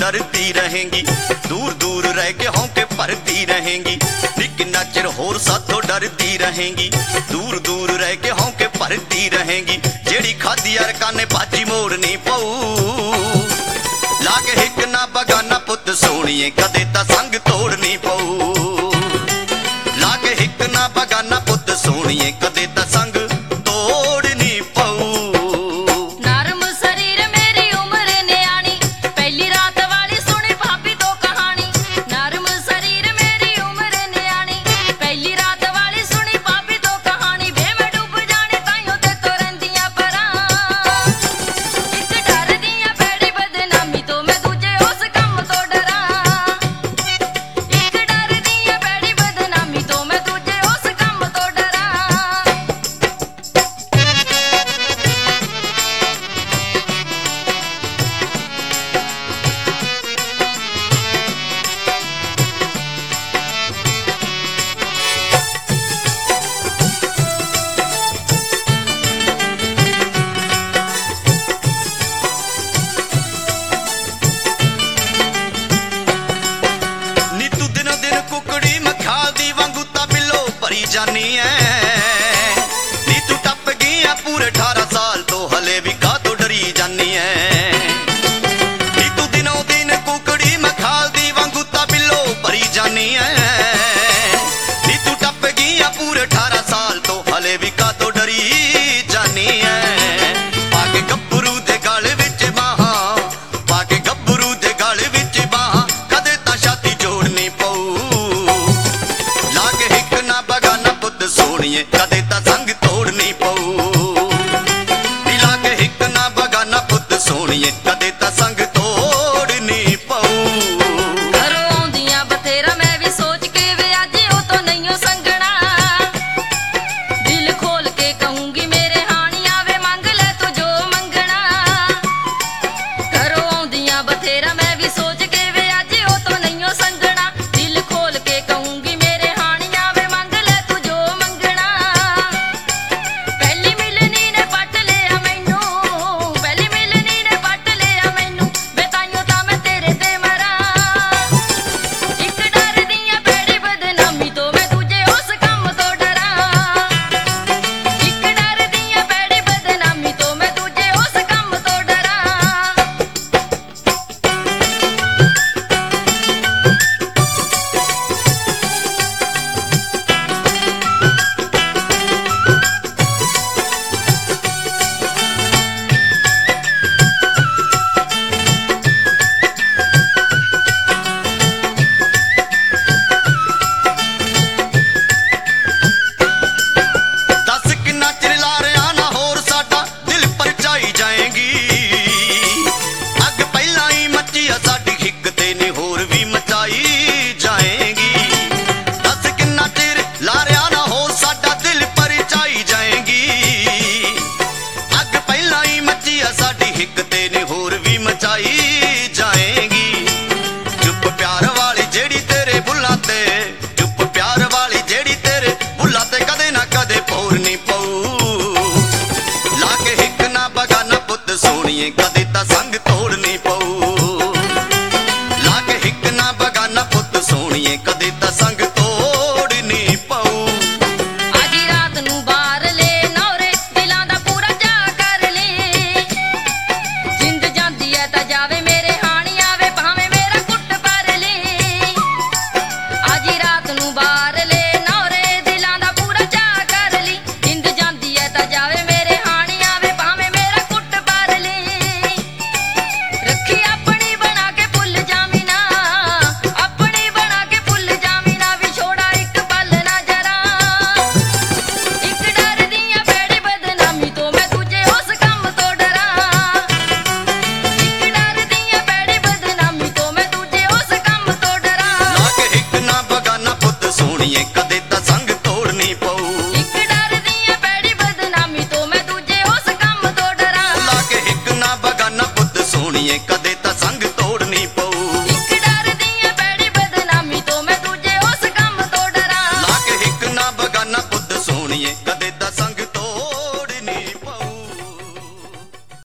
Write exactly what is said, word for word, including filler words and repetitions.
डरती रहेंगी, दूर दूर रह के होंके भरती रहेंगी। नी किन्ना चिर होर साथों डरती रहेंगी, दूर दूर रह के होंके भरती रहेंगी। जेड़ी खादी अरका ने बाजी मोड़नी पऊ, लागे हिक ना बगाना पुत सोनिए कदे ता संग तोड़नी पऊ। लागे हिक ना बगाना पुत सोनिए कदे ता संग तोड़नी पऊ। नरम शरीर मेरी उम्र न्याणी, पहली रात वाली सुनी भाभी तो कहानी। नरम शरीर मेरी उम्र न्याणी, पहली रात वाली सुनी भाभी तो कहानी। वे मैं डूब जाने ताइयों ते तो रंदियां परां, इक डर दियां पैड़ी बदनामी तो मैं दूजे उस कम तो डरां। इक डर दियां पैड़ी बदनामी तो मैं दूजे उस कम तो डरां। नी तू दिनों दिन कुकड़ी मखाल दी वांगू ता बिलो भरी जानी है। नी तू टप गई है पूरे अठारह साल तो हले भी का तो डरी जानी है। नी तू दिनों दिन कुकड़ी मखाल दी वांगू ता बिलो भरी जानी है। नी तू टप गई है पूरे अठारह साल तो हले भी का तो डरी जानी है। पाके गब्बरू दे गल विच बाहां, पाके गब्बरू दे गल विच बाहां, कदे ता छाती जोड़नी पऊ। लागे हिक ना बगाना पुत सोनिए कदे